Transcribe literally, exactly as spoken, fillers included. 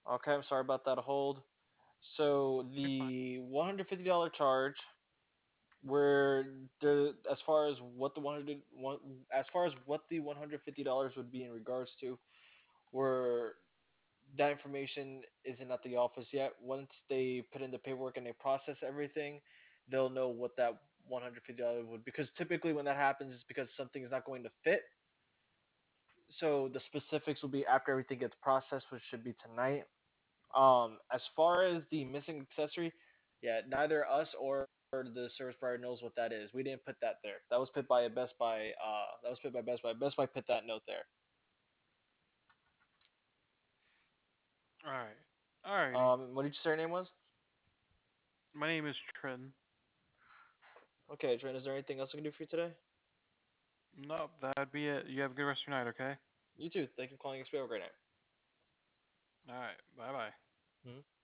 Okay, I'm sorry about that hold. So You're fine. the one hundred fifty dollar charge, where the as far as what the one hundred one as far as what the one hundred fifty dollars would be in regards to, where that information isn't at the office yet. Once they put in the paperwork and they process everything, they'll know what that one hundred fifty dollars would. Because typically when that happens, it's because something is not going to fit. So the specifics will be after everything gets processed, which should be tonight. Um, as far as the missing accessory, yeah, neither us or the service provider knows what that is. We didn't put that there. That was put by a Best Buy. Uh, that was put by Best Buy. Best Buy put that note there. All right. Alrighty. Um, what did you say your name was? My name is Trin. Okay, Trent. Is there anything else I can do for you today? Nope, that'd be it. You have a good rest of your night, okay? You too. Thank you for calling X P. Have a great night. All right. Bye bye. Mhm.